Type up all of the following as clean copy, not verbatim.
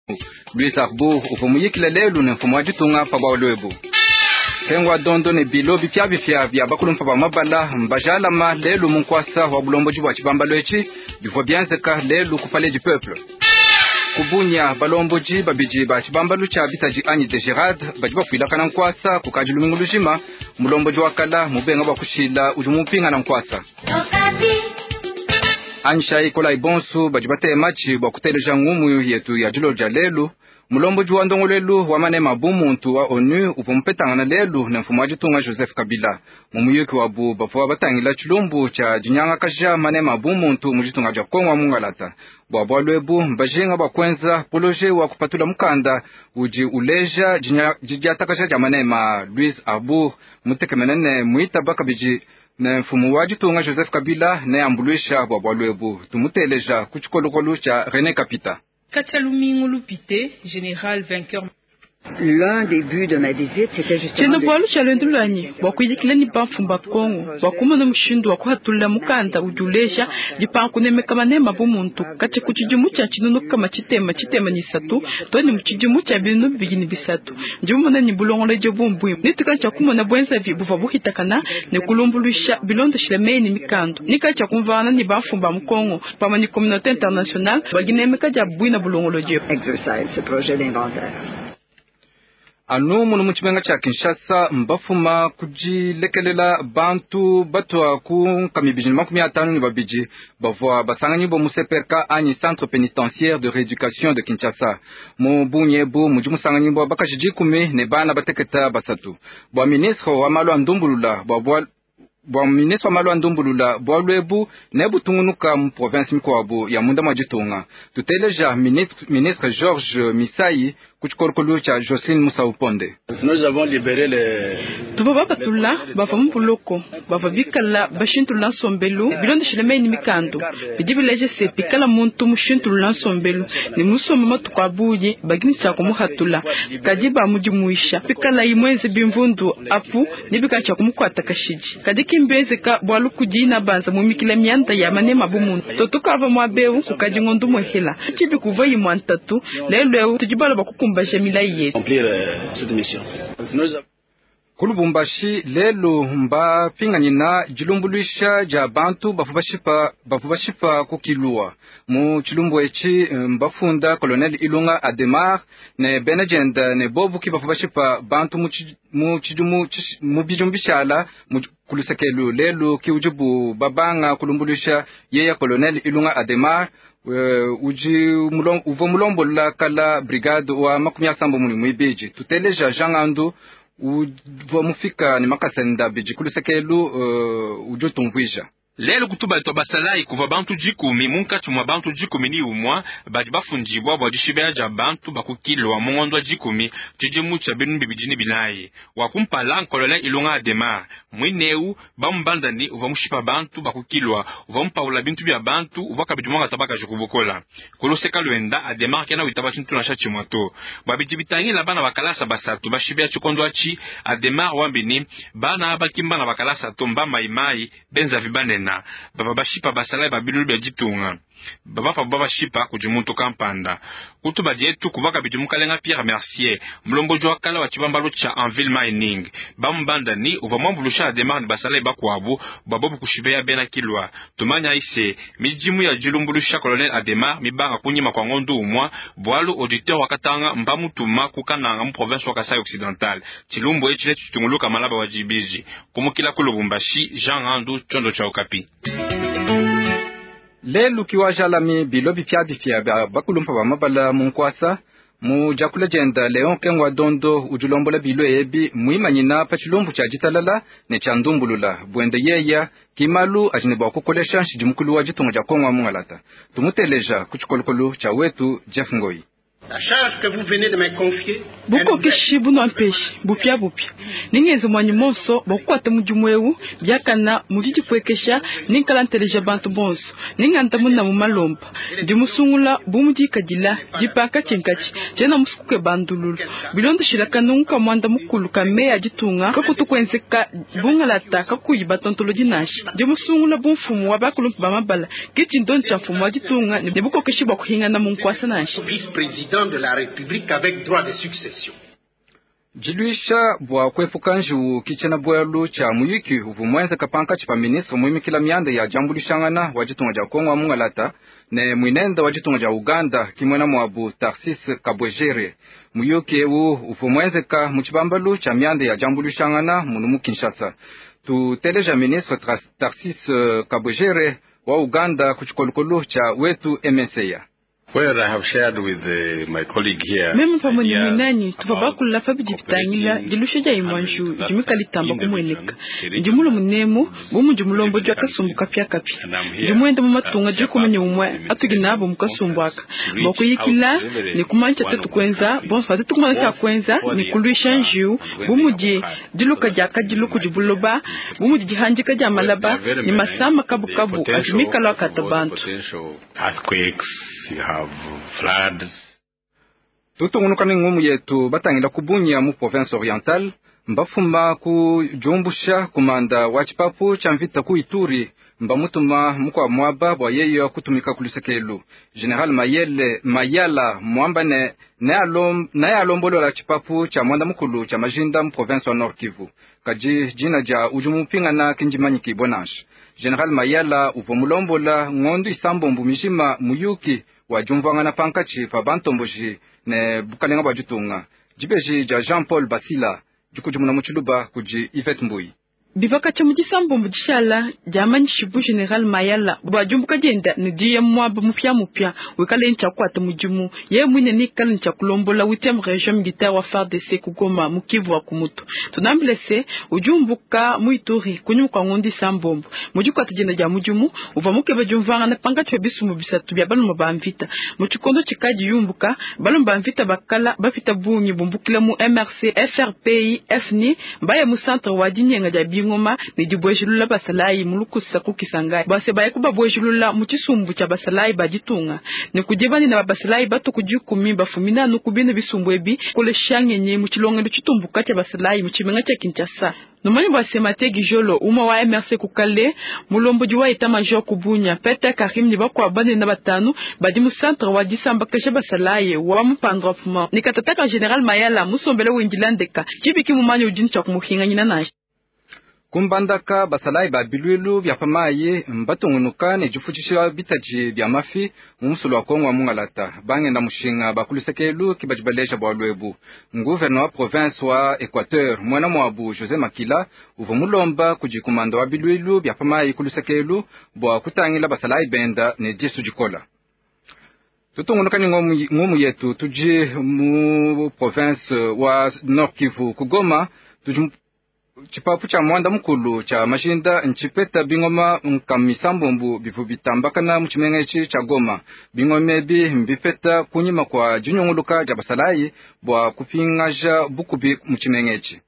Luis Arbour uvumuyikile lelu ne mfumo wajitunga pa baolwebu. Kengwa dondo ne bilo bipya vya bakulumpa ba mabala mbajala ma lelu munkwasa wa bulombo jibwa chibambalwechi bivyo byanzeka lelu kupale du peuple. Kubunya balomboji babiji ba chibambalu cha bisaji Anyi de Gerard bajiba kuila kana nkwasa kukajilu mingulujima mulomboji wakala mubenga bakushila ujumupinga na nkwasa. Ansha ikola ibonsu bajibate machi bakuteleja ngumu yetu ya jilo jalelu mulomboji wa ndongolelu wa manema bumuntu wa ONU upompetanga lelu na mfumo wajitunga Joseph Kabila mumuyeki wabu bafwa batangila chilumbu cha jinyanga kaja manema bumuntu mujitunga ja Kongo mungalata bwabwalwebu mbajenga bakwenza poloje wa kupatula mukanda uji uleja jijatakaja ja manema Luis Arbour mutekemenene muita bakabiji na mfumo wajitunga Joseph Kabila na ambuluisha bwabwalwebu tumuteleja kuchikolokolu cha René Kapita. Kachalumingu Lupite, général vainqueur. L'un des buts de ma visite, c'était justement Chenobwalu chalendulani bakwidikile ni bamfumba Kongo bakumana mushindu wakuhatulila mukanda udulesha dipankunemeka manema bumuntu kati kuchijumu cha chinunu kama chitema ni satu toni muchijumu cha binu bigini bisatu njumuna ni bulongole jobumbu nitika cha kumona bwenza vibuva buhitakana ne kulumbuluisha bilondo shilemeni mikando nika cha kumvana ni bamfumba Kongo pama ni communauté internationale baginemeka ja buina bulongolo je exercice ce projet d'inventaire. Anu munu mchibenga cha Kinshasa mbafuma kujilekelela bantu batwa ku kamibijini 50 ni babiji bavwa basanganyi bo museperka Anyi centre pénitentiaire de rééducation de Kinshasa mu bunyebu mujimu sanganyi bo bakashijikumi ne bana bateketa basatu bwa ministre wa malo ndumbulula bwa ministre wa malo ndumbulula bwa lwebu nebu tungunuka mu province mikwabu ya munda majitunga tuteleja ministre Georges Misai kuchikorokolu cha Jocelyne Moussa Uponde. Nous avons libéré les Tubaba batula bafamu buloko bavabikala bashintula sombelu bilondo shilemeni mikando bidibileje sepikala muntu mushintula sombelu ni musoma matukabuye bagini cha kumuhatula kadiba mujimuisha pikala imweze bimvundu apu nibikacha kumukwata kashiji kadiki mbeze ka bwalu kujina banza mumikile myanda ya manema bumuntu totukava mwabeu kukajingondu mwehela chibi kuvayi mwantatu lelo tujibala bakukumba remplir cette mission. Kulubumbashi lelo mba pinganyina jilumbuluisha ja bantu bafubashipa kukilua mu chilumbu echi mbafunda Colonel Ilunga Ademar ne Benagenda ne bobuki bafubashipa bantu mu bijumbishala kulusekelu lelo kiujibu babanga kulumbuluisha yeya Colonel Ilunga Ademar uvo mulombo la kala brigade wa makumya sambo muni mwibeji tuteleja jangandu uvo mufika ni makasenda beji kulusekelu ujotumvija lelo kutuba to basalai kuva bantu jikumi munkatu mwa bantu jikumi ni umwa badi bafunjibwa bwa jishibera ja bantu bakukilwa mongondo jikumi tijimu cha binu bibijini binayi wakumpala Colonel Ilunga Ademar mwineu bambandani uva mushipa bantu bakukilwa uva mpaula bintu bya bantu uva kabijumanga tabaka jukubukola koloseka lwenda Ademar kena witaba chintu na shachi mwato babijibitangi la bana bakalasa basatu bashibera chikondo achi Ademar wambini bana abakimba na bakalasa tomba maimai benza vibanena baba bashipa basalai babilulu bya jitunga baba shipa kujimuntu kampanda kutuba dietu kuvaka bijumuka lenga Pierre Mercier mlombo jwa kala wa chibambalo cha Anville Mining bambanda ni uvamambulusha Ademar ni basalai bakwabu babobu kushibea bena kilwa tumanya ise mijimu ya julumbulusha Colonel Ademar mibanga kunyima kwa ngondu umwa bwalu auditeur wakatanga mbamutuma kukananga mu province wa Kasai Occidental chilumbu echile chitunguluka malaba wajibiji kumukila kulubumbashi Jean Randu chondo cha Okapi. Lelu kiwajalami bilobi pya bakulumpa ba mabala munkwasa mu jakula jenda Leon Kengwa Dondo ujulombola bilo ebi muimanyina pa chilumbu cha jitalala ne cha ndumbulula bwende yeya kimalu ajineba kukolesha shijimukulu wa jitunga ja Kongo mungalata tumuteleja kuchikolokolu cha wetu Jeff Ngoi. La charge que vous venez de me confier. Buko kishibu no ampeshi bupya ningenze mwanyi monso bokwata mujumwewu byakana mujiji kwekesha ninkalantereja bantu bonso ninganta munna mu malompa dimusungula bumuji kajila dipaka chinkachi jena musukuke bandululu bilondo shiraka nunka mwanda mukulu kame ajitunga kakutukwenzeka bungalata kakuyiba tontolo dinashi dimusungula bumfumu wabakulumpa bamabala kichi ndoncha mfumu ajitunga nebuko kishibu kuhinga na munkwasa nashi vice-président président de la République avec droit de succession. Jiluisha bwa kwefuka nju kichena bwelu cha muyiki uvumwenza kapanka chipa ministro muimikila mianda ya jambulishangana wajitunga ja Kongo mungalata ne mwinenda wajitunga ja Uganda kimwena mwabu Tarsis Kabwejere muyuki uvumwenza ka muchibambalu cha mianda ya jambulishangana munumu Kinshasa. Tuteleja ministro Tarsis Kabwejere wa Uganda kuchikolukolu cha wetu MSA. Where I have shared with my colleague here. Meme pamoni minani tubabakula fabi vitangila jilusha ja imwanju jimikali tamba kumweneka. Jimulo munemo bomu jimulombo jwa kasumbu kapya kapi. Jimwenda mumatunga jwa kumenya umwe atuginabo mukasumbwaka. Boko yikila ni kumancha tetu kwenza bonso tetu kumancha kwenza ni kuluisha nju bomu je diluka jaka diluku jibuloba bomu jihanjika ja malaba ni masama kabu ajimikala katabantu. Earthquakes, you have floods. Tutungunukani ngumu yetu batangila kubunya mu province orientale mbafuma ku jumbusha kumanda wachipapu cha mvita ku Ituri mbamutuma mukwa mwaba bwa yeyo kutumika kulisekelu. General Mayala mwambane na alombolo la chipapu cha mwanda mukulu cha majinda mu province wa Nord Kivu kaji jina ja ujumupinga na kinjimanyiki Bonash. General Mayala uvomulombola ngondu isambombu mishima muyuki wajumvanga na pankachi pa bantomboji ne bukalenga bajutunga jibeji ja Jean-Paul Basila jukujumuna muchuluba kuji Yvette Mbui. Bivaka cha mujisambo mujishala jamani shibu General Mayala bwajumbuka jenda nidiye mwaba mupya wikale ncha kwata mujumu ye mwine nikala ncha kulombola witem region militaire wa FARDC kugoma mukivu wa kumutu tunamblese ujumbuka muituri kunyuka ngondi sambombo mujuka tijenda ja mujumu uvamuke bajumvanga na panga twa bisumu bisatu bya banu mabamvita muchikondo chikaji yumbuka banu mabamvita bakala bafita bunyi bumbukila mu MRC FRPI FNI mbaye mu centre wa dinyenga ja ngoma ni jibwejulula basalai mulukusa kukisanga base baye kubabwejulula muchisumbu cha basalai bajitunga ni kujebani na basalai batu kujikumi bafumina nukubine bisumbu ebi kule shangenye muchilonga luchitumbuka cha basalai muchimenga cha Kinshasa. Nomani basema tegi jolo uma wa MRC kukale mulombo juwa eta major kubunya peta Karim ni bakwa bane na batanu badi mu centre wa disamba kesha basalai wa mpangofuma ni katataka General Mayala musombele winjilandeka chibiki mumanya ujini cha kumuhinga nyina nashi. Kumbandaka basalai ba bilwilu bya pamaye mbatungunuka ne jufuchisha bitaji bya mafi mumusulu wa Kongo mungalata bangenda mushinga bakulisekelu kibajibaleja bwa lwebu. Gouverneur wa province wa Equateur mwana mwabu José Makila uvumulomba kujikumanda wa bilwilu bya pamaye kulisekelu bwa kutangila basalai benda ne jesu jikola. Tutungunuka ni ngomu yetu tuji mu province wa Nord Kivu kugoma chipapu cha mwanda mukulu cha mashinda nchipeta bingoma nkamisambombu bivu bitambakana muchimengechi cha Goma bingomebi mbifeta kunyima kwa junyonguluka ja basalai bwa kupingaja bukubi muchimengechi.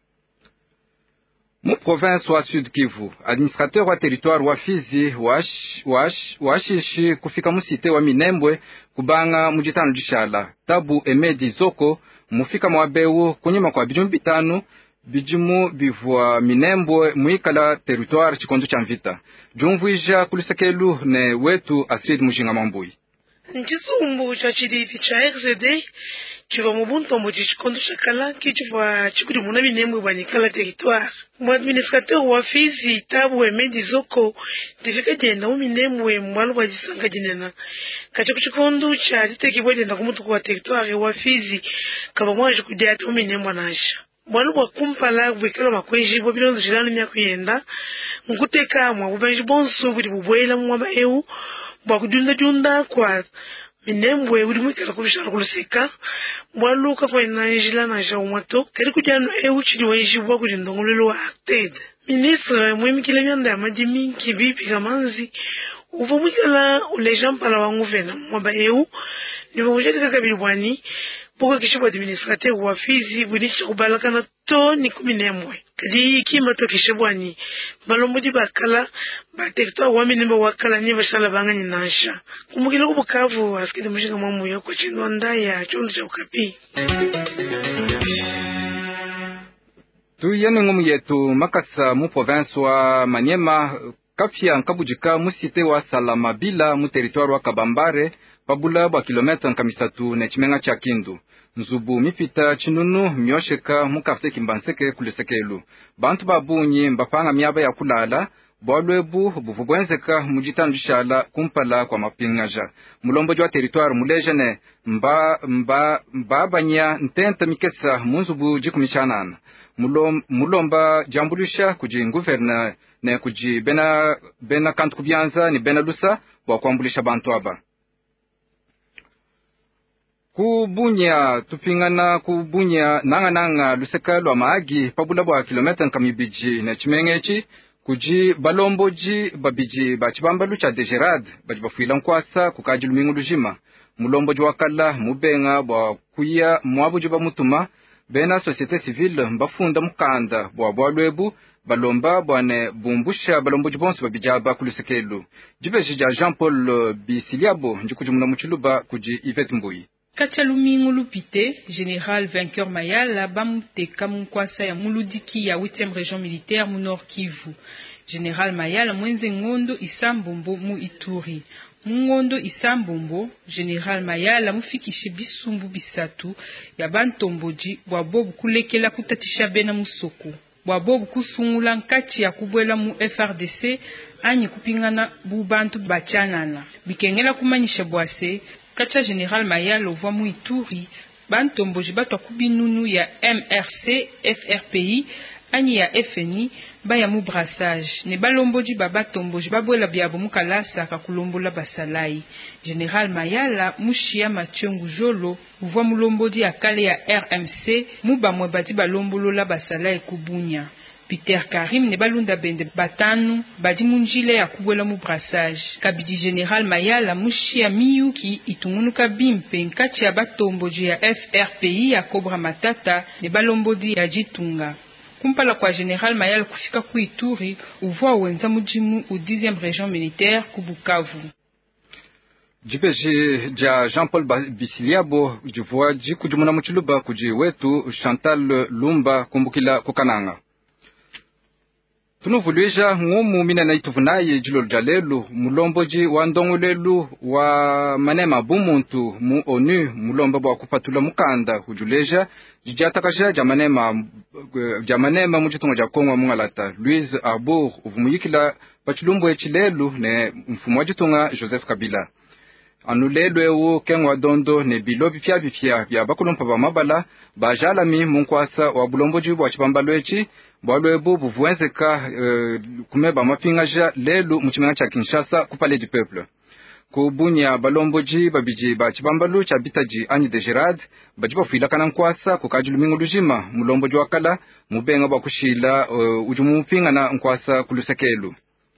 Mu province wa Sud Kivu administrateur wa territoire wa Fizi washishi kufika musite wa Minembwe kubanga mujitano jishala tabu Emedi Zoko mufika mwabeu kunyima kwa bijumbi bitanu bijumu bivwa Minembwe muikala territoire chikondo cha mvita jumvuija kulisekelu ne wetu Astrid Mujinga Mambui. Njisumbu cha chidivi cha RZD chiva mubunto mboji chikondo cha kala kichwa chikudi muna Minembwe banikala territoire mu administrateur wa Fizi tabu Emedi Zoko defika jenda mu Minembwe mwalo bajisanga jinena kacho chikondo cha liteki bwenda kumutu kwa territoire wa Fizi kaba mwaje kudia tu Minembwe nasha mwalu bwa kumpala bwekelo makwenji bwo bilonzo jilano myakuyenda nkuteka mwa bubanji bonso buli bubwela mu maeu bwa kudunda kwa Minembwe buli mwikala kubishara kuluseka mwalu ka kwa nanjila na jawmato kali kujano chidi wenji bwa kulindongolelo wa acted ministre mwimikile myanda ya madimi kibipi kamanzi uvo mwikala ulejampala wa nguvena mwa maeu ni mwujeka kabili bwani Buka kishibu administrateur wa Fizi bunisha kubalakana to ni Minembwe. Kadi kima to kishibu ani balomodi bakala ba territoire wa Minembwe wakala nye bashala banga nyinasha. Kumukila kubukavu askidi mushinga mamu ya kwa chinwanda ya chondo cha ukapi. Tuyene ngumu yetu makasa mu province wa Maniema kafia nkabujika musite wa Salamabila mu territoire wa Kabambare pabula bwa kilometre nkamisatu ne chimenga cha Kindu. Nzubu mipita chinunu myosheka mukafse kimbanseke kulesekelu. Bantu babunyi mbapanga myaba ya kulala, bwalwebu buvubwenzeka mujitandishala kumpala kwa mapingaja. Mulombo jwa territoire mulejene mbabanya ntenta mikesa munzubu jikumichanana. Mulomba jambulisha kuji gouverneur ne kuji bena kantu kubyanza ni bena lusa bwa kwambulisha bantu aba. Kubunya nanga luseka lwa maagi pabula bwa kilometre nkamibiji na chimengechi kuji balomboji babiji bachibamba lucha degerad bajibafuila nkwasa kukaji lumingu lujima. Mulomboji wakala mubenga bwa kuya mwabuji ba mutuma bena societe civile mbafunda mukanda bwa bwalwebu balomba bwane bumbusha balomboji bonse babijaba kulusekelu. Jibeji ja Jean-Paul Bisiliabo njikujumuna muchiluba kuji Yvette Mbuyi. Kachalumingu lupite, Général Vainqueur Mayala bamuteka munkwasa ya muludiki ya 8e région militaire mu Nord Kivu. Général Mayala mwenze ngondo Isambombo mu Ituri. Ngondo Isambombo, Général Mayala mufikishe bisumbu bisatu ya bantomboji bwabobu kulekela kutatisha bena musoko. Bwabobu kusungula nkati ya kubwela mu FRDC anye kupingana bubantu bachanana. Bikengela kumanyisha bwase Kacha Général Mayala ovwa mu Ituri, bantomboji batwa kubinunu ya MRC, FRPI, ani ya FNI, baya mu brassage. Ne balomboji batomboji babwela biabo mukalasa kakulombola basalai. Général Mayala, mushia Machiongu Jolo, ovwa mulomboji akale ya RMC, mubamwe bati balombolola basalai kubunya. Peter Karim ne balunda bende batanu badi munjile ya kubwela mu brassage. Kabidi Général Mayala mushia miyuki itumunuka bimpe nkati ya batomboji ya FRPI ya Cobra Matata ne balombodi ya Jitunga. Kumpala kwa Général Mayala kufika ku Ituri uvwa wenza mujimu u 10e région militaire ku Bukavu. Jibeji ja Jean-Paul Bisiliabo jivua jikujumuna muchiluba kuji wetu Chantal Lumba kumbukila kukananga. Tunuvulweja ngumu mina na ituvunaye jilolo jalelu mulomboji wa ndongolelu wa manema bumuntu mu ONU mulomba bwa kupatula mukanda hujuleja jijatakasha jamanema muchitunga ja Kongo mungalata Louise Arbour uvumuyikila pachilumbo echilelu ne mfumu wa jitunga Joseph Kabila. Anulelwe wu kengwa dondo ne bilobi bipya bya bakulumpa ba mabala bajalami munkwasa wa bulomboji bwa chipambalwechi bwalwebu buvuenzeka kumeba mapingaja lelu muchimanga cha Kinshasa ku Palais du Peuple. Kubunya balomboji babiji ba chipambalu cha bitaji ani de Gerard bajiba fuila kana nkwasa kukajulumingu lujima mulomboji wakala mubenga bwa kushila ujumu pinga na nkwasa kulusekelu.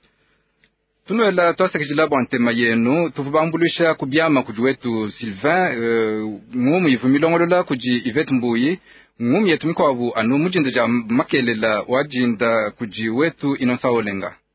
Tunuela twasekijila bwantema yenu tuvubambulisha kubyama kujuwetu Sylvain ngumu yivumilongolola kuji Yvette Mbuyi ngumu yetumiko wabu anu mujinda ja makelela wajinda kuji wetu Inosa Olenga.